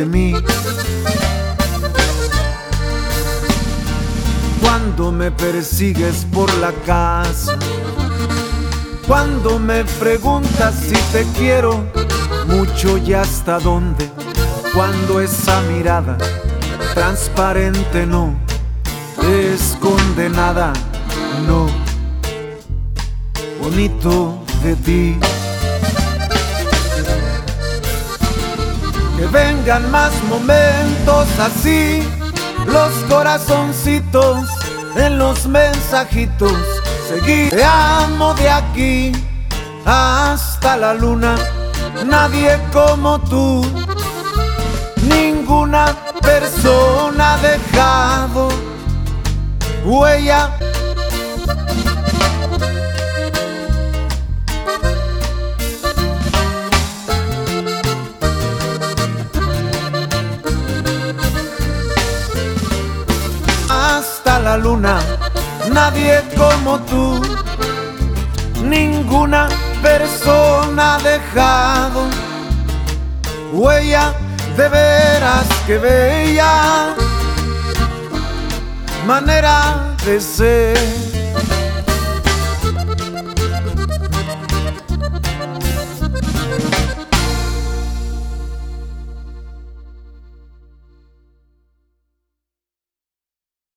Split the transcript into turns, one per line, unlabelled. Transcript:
de mí. Cuando me persigues por la casa, cuando me preguntas si te quiero mucho y hasta dónde, cuando esa mirada transparente no esconde nada, no, bonito de ti. Que vengan más momentos así, los corazoncitos en los mensajitos, seguir. Te amo de aquí hasta la luna, nadie como tú, ninguna persona ha dejado huella. Hasta la luna, nadie como tú, ninguna persona ha dejado huella. De veras que bella manera de ser.